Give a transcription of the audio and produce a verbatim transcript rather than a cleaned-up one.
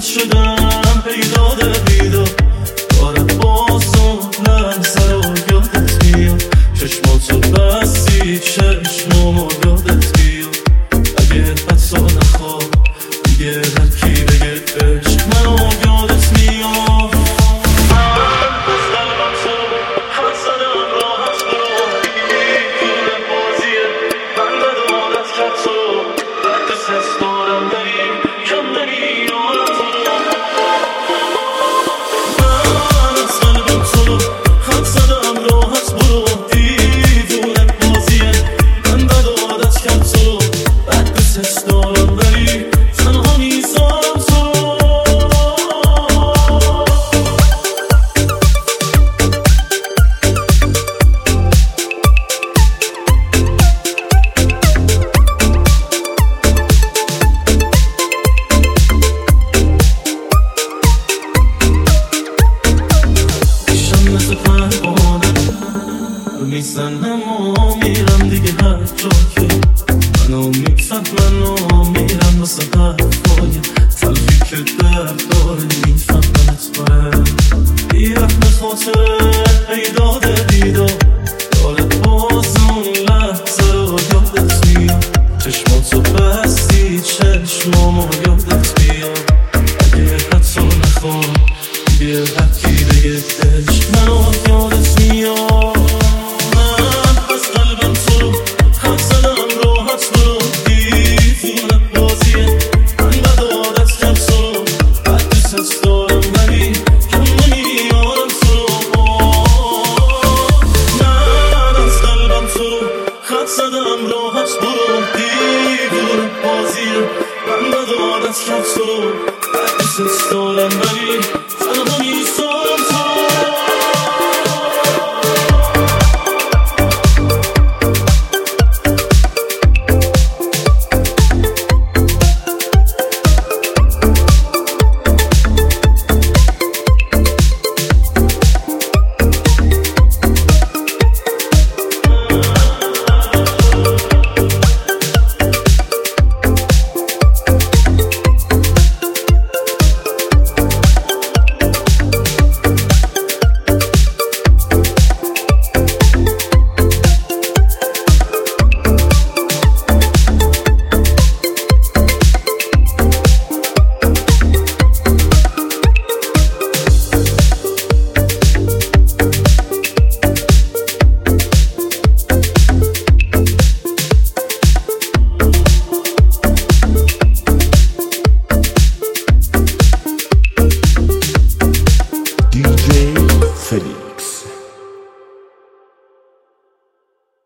شدم پیداد بیدار بارت بازم لحظه رو یادت میاد چشماتو بستی چشمامو یادت بیاد اگه حتی نخواد دیگه هر کی بگه عشق منو یادت میاد من از قلبم تو خط زدم راحت برو پول بازیه من بد عادت کرد تو دوست هست دارم داری کم نمیارم تو من از قلبم تو خط زدم راحت برو دیوونه بازیه من بد عادت کرد تو دوست هست دارم داری تنها میذارم تو مثل پروانه رو میزنم و میرم دیگه هر جا که منو میپسند منو میرم واسه حرفای تلخی که درد داره میفهمنت داره بیرحم خاطره پیداد بیدار یادت باز اون لحظه رو یادت میاد چشماتو بستی چشمامو یادت میاد